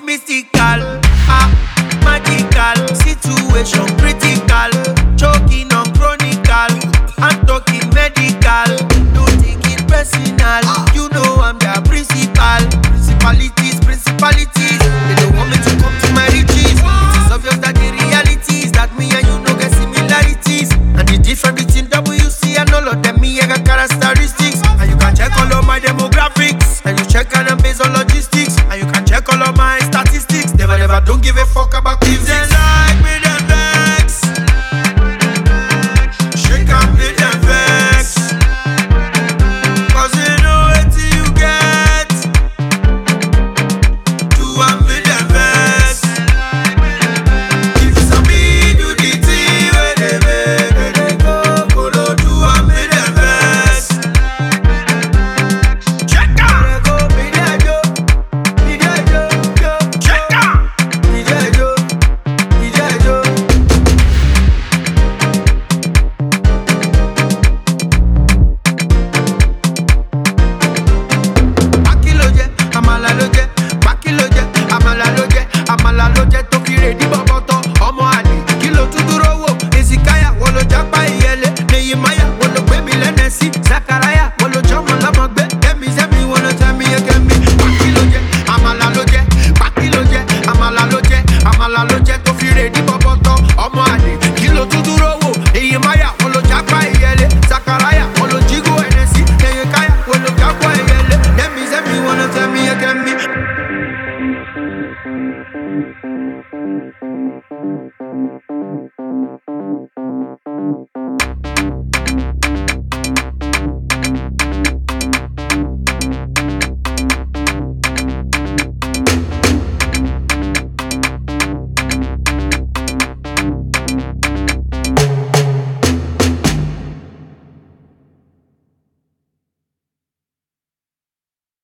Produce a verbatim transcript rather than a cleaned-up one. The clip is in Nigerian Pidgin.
mystical, ah, magical, situation critical, choking on chronicle, I'm talking medical, don't take it personal, you know I'm their principal, principalities, principalities, they don't want me to come to my riches, it is obvious that the reality is that me and you know get similarities, and the difference between W C and all of them, me I got characteristics, and you can check all of my demographics, and you check and I'm based on logistics, and you can check all of my statistics, never never don't give a fuck about things. They like me, them vex, shake and play them vex, cause they know what you get, do and play them vex. If it's a me, do the thing where they make, where they go, go do, do and play them vex. Check out, go be there, yo, be there, yo, yo. Check out, be there, yo, be there, yo. Baki ló jẹ, àmàlà ló jẹ, baki ló jẹ, àmàlà ló jẹ, àmàlà ló jẹ tó fi rèdí bọ̀bọ̀tọ̀, ọmọ àlè, kí ló tún dúró wò? Èsìkáyà, wọ́n ló jápá ìyẹlẹ, Nèyímáyà, wọ́n ló gbé mi lẹ́nẹ̀sí, Sàkáráyà, wọ́n ló jọmọ lọ́mọ gbé, Kẹ́mi sẹ́mi, wọ́n ló tẹ́ mi yẹ kẹ́mi. Baki ló jẹ, àmàlà ló jẹ, baki ló jẹ, àmàlà ló jẹ, àmàlà ló jẹ tó fi rèdí bọ̀bọ̀tọ̀, ọmọ àlè, kí ló tún dúró wò? Nèyímáyà, wọ́n ló jápá ìyẹlẹ, Sàkáráyà, wọ́n ló jígó ẹ̀nẹ̀sí, Nèyíkáyà, wọ́n ló jápá ìyẹlẹ, Kẹ́mi sẹ́mi, wọ́n ló tẹ́ mi yẹ kẹ́mi.